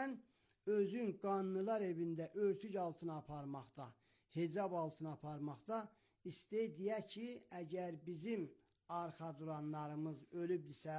özün qanlılar evində örtük altına aparmaqda, hicab altına aparmaqda istəyir deyə ki, əgər bizim arxa duranlarımız ölübdüsə,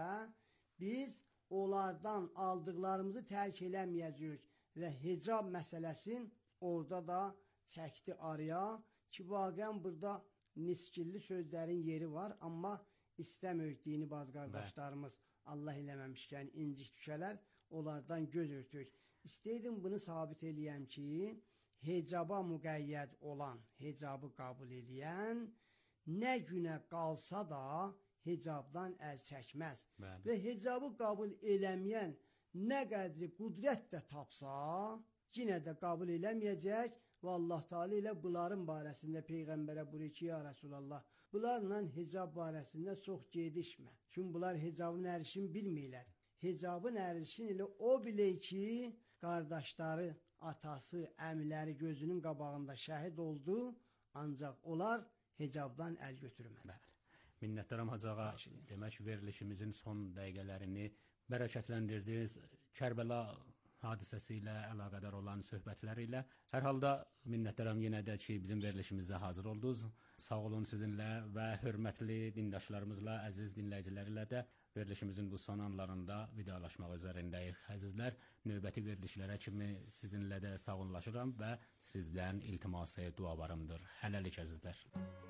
biz onlardan aldıqlarımızı tərk eləməyəcəyik və hicab məsələsin orada da çəkdi araya ki, vaqən burada niskilli sözlərin yeri var, amma istəməyik dini baz qardaşlarımız Allah eləməmişkən incik düşələr, onlardan göz örtük. İstəydim bunu sabit eləyəm ki, hicaba müqəyyəd olan, hicabı qəbul eləyən, nə günə qalsa da hicabdan əl çəkməz. Bəli. Və hicabı qəbul eləməyən nə qədri qudrət də tapsa, yenə də qəbul eləməyəcək və Allah Teala ilə bunların barəsində Peyğəmbərə buyurur ki, ya Rəsulallah, bunlarla hicab barəsində çox gedişmə. Çünki bunlar hicabın ərişini bilmirlər. Hicabın ərişini ilə o bilir ki, qardaşları, atası, əmiləri gözünün qabağında şəhid oldu, ancaq onlar hicabdan əl götürmədi. Minnətdaram Hacı ağa, demək verilişimizin son dəqiqələrini bərəkətləndirdiniz. Kərbəla hadisəsi ilə əlaqədar olan söhbətlər ilə. Hər halda minnətdaram yenə də ki, bizim verilişimizə hazır oldunuz. Sağ olun sizinlə və hörmətli dindaşlarımızla, əziz dinləyicilər ilə də verilişimizin bu son anlarında vidalaşmaq üzərindəyik. Əzizlər, növbəti verilişlərə kimi sizinlə də sağollaşıram və sizdən iltiması dualarımdır. Hələlik əzizlər.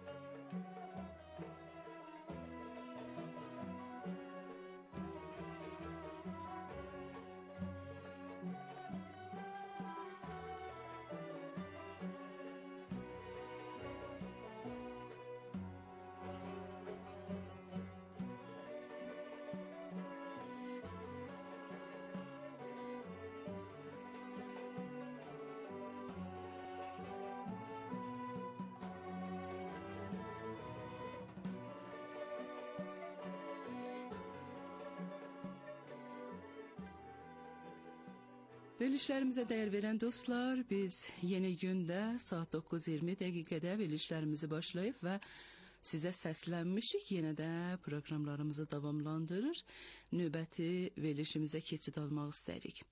Verilişlərimizə dəyər verən dostlar, biz yeni gündə saat doqquz iyirmi dəqiqədə verilişlərimizi başlayıb və sizə səslənmişik. Yenə də proqramlarımızı davamlandırır. Növbəti verilişimizə keçid almaq istəyirik.